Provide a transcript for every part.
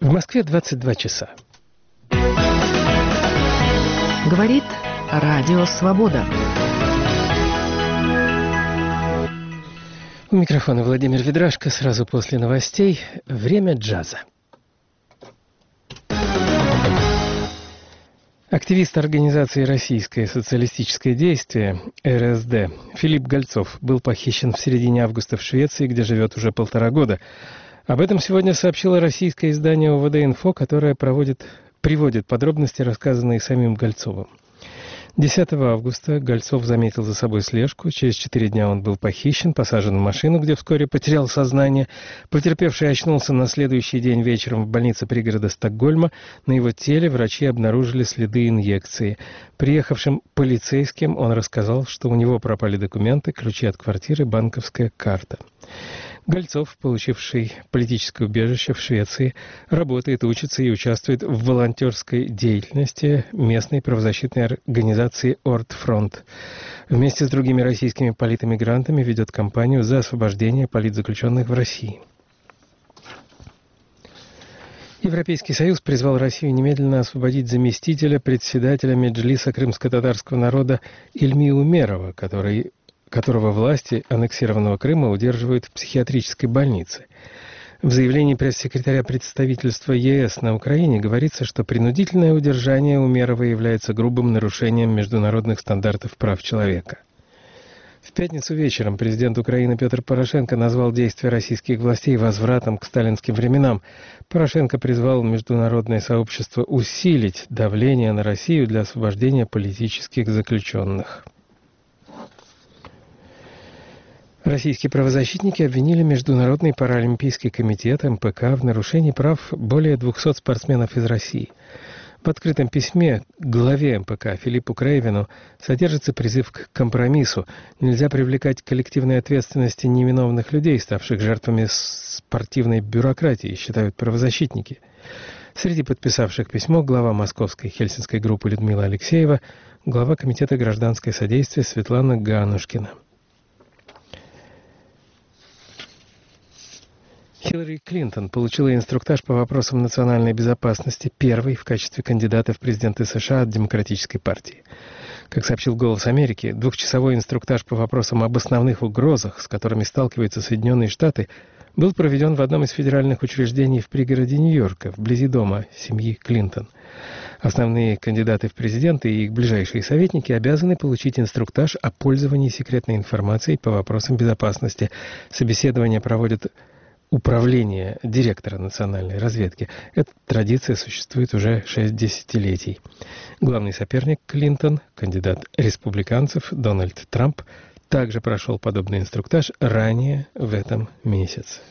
В Москве 22 часа. Говорит Радио Свобода. У микрофона Владимир Ведрашко. Сразу после новостей время джаза. Активист организации «Российское социалистическое действие» РСД Филипп Гольцов был похищен в середине августа в Швеции, где живет уже 1,5 года. Об этом сегодня сообщило российское издание ОВД-Инфо, которое приводит подробности, рассказанные самим Гольцовым. 10 августа Гольцов заметил за собой слежку. Через 4 дня он был похищен, посажен в машину, где вскоре потерял сознание. Потерпевший очнулся на следующий день вечером в больнице пригорода Стокгольма. На его теле врачи обнаружили следы инъекции. Приехавшим полицейским он рассказал, что у него пропали документы, ключи от квартиры, банковская карта. Гольцов, получивший политическое убежище в Швеции, работает, учится и участвует в волонтерской деятельности местной правозащитной организации «Ортфронт». Вместе с другими российскими политэмигрантами ведет кампанию за освобождение политзаключенных в России. Европейский Союз призвал Россию немедленно освободить заместителя председателя Меджлиса крымско-татарского народа Ильми Умерова, которого власти аннексированного Крыма удерживают в психиатрической больнице. В заявлении пресс-секретаря представительства ЕС на Украине говорится, что принудительное удержание Умерова является грубым нарушением международных стандартов прав человека. В пятницу вечером президент Украины Петр Порошенко назвал действия российских властей возвратом к сталинским временам. Порошенко призвал международное сообщество усилить давление на Россию для освобождения политических заключенных. Российские правозащитники обвинили Международный паралимпийский комитет МПК в нарушении прав более 200 спортсменов из России. В открытом письме главе МПК Филиппу Крейвину содержится призыв к компромиссу. Нельзя привлекать к коллективной ответственности невиновных людей, ставших жертвами спортивной бюрократии, считают правозащитники. Среди подписавших письмо глава московской хельсинской группы Людмила Алексеева, глава комитета гражданское содействие Светлана Ганушкина. Хиллари Клинтон получила инструктаж по вопросам национальной безопасности, первой в качестве кандидата в президенты США от Демократической партии. Как сообщил «Голос Америки», 2-часовой инструктаж по вопросам об основных угрозах, с которыми сталкиваются Соединенные Штаты, был проведен в одном из федеральных учреждений в пригороде Нью-Йорка, вблизи дома семьи Клинтон. Основные кандидаты в президенты и их ближайшие советники обязаны получить инструктаж о пользовании секретной информацией по вопросам безопасности. Собеседование проводят Управление директора национальной разведки. Эта традиция существует уже 6 десятилетий. Главный соперник Клинтон, кандидат республиканцев Дональд Трамп, также прошел подобный инструктаж ранее в этом месяце.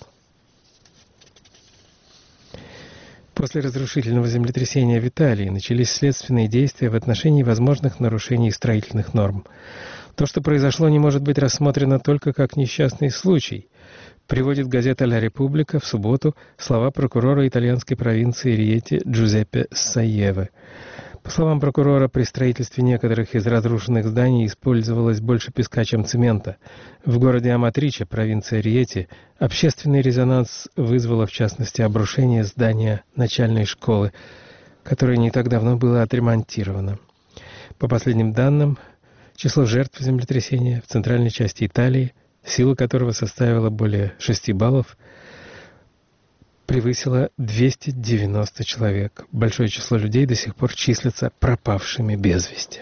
После разрушительного землетрясения в Италии начались следственные действия в отношении возможных нарушений строительных норм. То, что произошло, не может быть рассмотрено только как несчастный случай, приводит газета «Ла Република» в субботу слова прокурора итальянской провинции Риети Джузеппе Саеве. По словам прокурора, при строительстве некоторых из разрушенных зданий использовалось больше песка, чем цемента. В городе Аматриче, провинция Риети, общественный резонанс вызвало, в частности, обрушение здания начальной школы, которое не так давно было отремонтировано. По последним данным, число жертв землетрясения в центральной части Италии, сила которого составила более 6 баллов, превысила 290 человек. Большое число людей до сих пор числятся пропавшими без вести.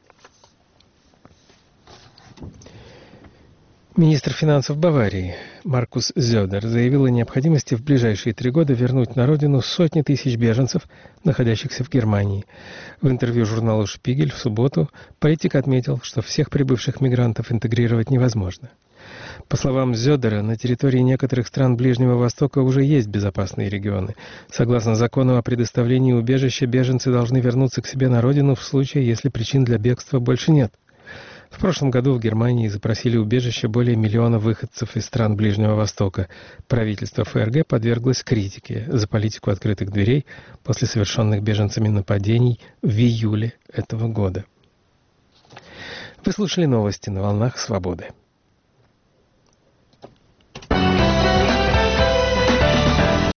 Министр финансов Баварии Маркус Зёдер заявил о необходимости в ближайшие 3 года вернуть на родину сотни тысяч беженцев, находящихся в Германии. В интервью журналу «Шпигель» в субботу политик отметил, что всех прибывших мигрантов интегрировать невозможно. По словам Зёдера, на территории некоторых стран Ближнего Востока уже есть безопасные регионы. Согласно закону о предоставлении убежища, беженцы должны вернуться к себе на родину в случае, если причин для бегства больше нет. В прошлом году в Германии запросили убежище более 1 миллиона выходцев из стран Ближнего Востока. Правительство ФРГ подверглось критике за политику открытых дверей после совершенных беженцами нападений в июле этого года. Вы слушали новости на волнах Свободы.